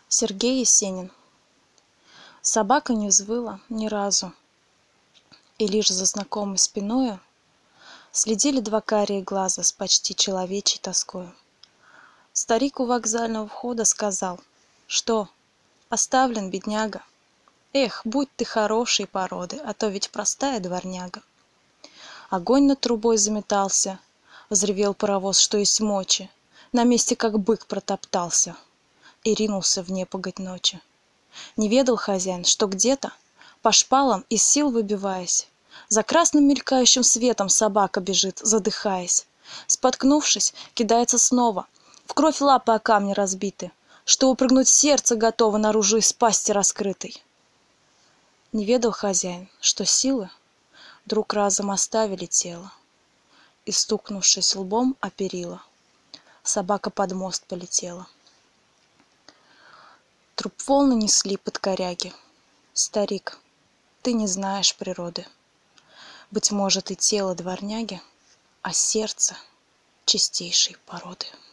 Сергей Есенин. Собака не взвыла ни разу, и лишь за знакомой спиною следили два карие глаза с почти человечьей тоскою. Старик у вокзального входа сказал: «Что, оставлен, бедняга? Эх, будь ты хорошей породы, а то ведь простая дворняга». Огонь над трубой заметался, взревел паровоз, что есть мочи, на месте как бык протоптался и ринулся в непогодь ночи. Не ведал хозяин, что где-то, по шпалам из сил выбиваясь, за красным мелькающим светом собака бежит, задыхаясь. Споткнувшись, кидается снова, в кровь лапы о камни разбиты, что упрыгнуть сердце готово наружу из пасти раскрытой. Не ведал хозяин, что силы вдруг разом оставили тело, и, стукнувшись лбом о перила, собака под мост полетела. Труп волны несли под коряги. Старик, ты не знаешь природы. Быть может, и тело дворняги, а сердце чистейшей породы.